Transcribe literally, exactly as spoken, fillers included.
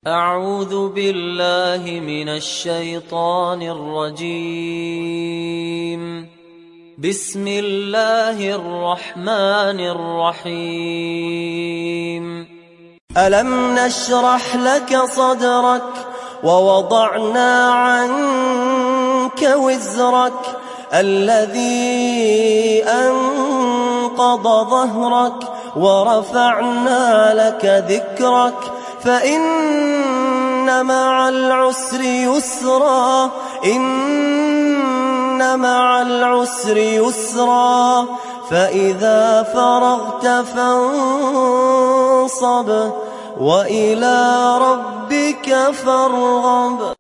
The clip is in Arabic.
أعوذ بالله من الشيطان الرجيم. بسم الله الرحمن الرحيم. ألم نشرح لك صدرك ووضعنا عنك وزرك الذي أنقض ظهرك ورفعنا لك ذكرك فإن مع العسر يسرا إن مع العسر يسرا فإذا فرغت فانصب وإلى ربك فارغب.